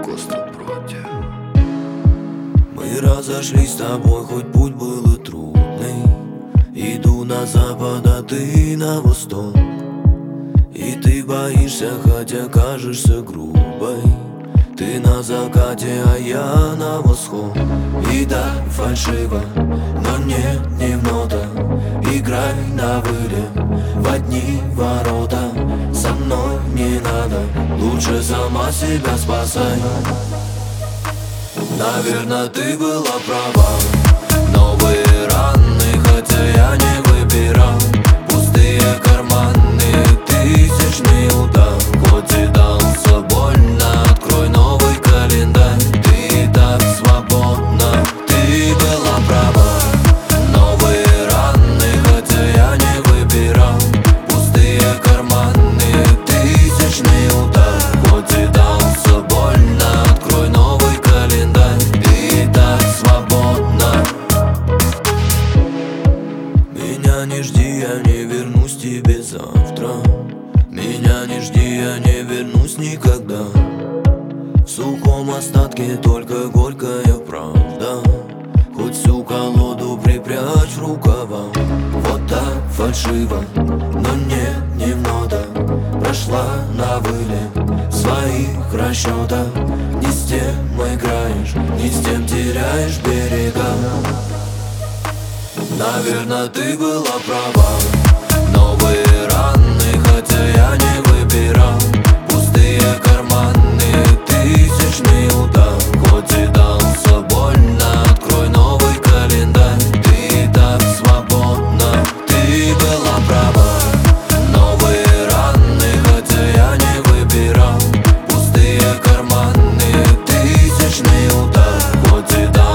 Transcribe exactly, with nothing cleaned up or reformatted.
Коста против. Мы разошлись с тобой, хоть путь был и трудный. Иду на запад, а ты на восток. И ты боишься, хотя кажешься грубой. Ты на закате, а я на восход. И да, фальшиво, но нет, не в нотах. Играй на вылет, в одни ворота. Со мной не надо, лучше сама себя спасай. Наверно, ты была права. Новые раны, хотя я не выбирал. Пустые карманы, тысячный удар. Хоть и дался больно, открой новый календарь. Ты и так свободна, ты была права. Новые раны, хотя я не выбирал. Пустые карманы, тысячный удар. Хоть и дался больно, открой новый календарь. Ты и так свободна. Меня не жди, я не вернусь к тебе завтра. Меня не жди, я не вернусь никогда. В сухом остатке только горькая правда. Хоть всю колоду припрячь в рукава. Вот так фальшиво, но нет, не в нотах. Прошла на вылет в своих расчетах. Не с тем играешь, не с тем теряешь берега. Наверно, ты была права. Новые раны, хотя я не выбирал. Пустые карманы, тысячный удар. Хоть и дался больно, открой новый календарь. Ты и так свободна, ты была права. Новые раны, хотя я не выбирал. Пустые карманы, тысячный удар. Хоть и дался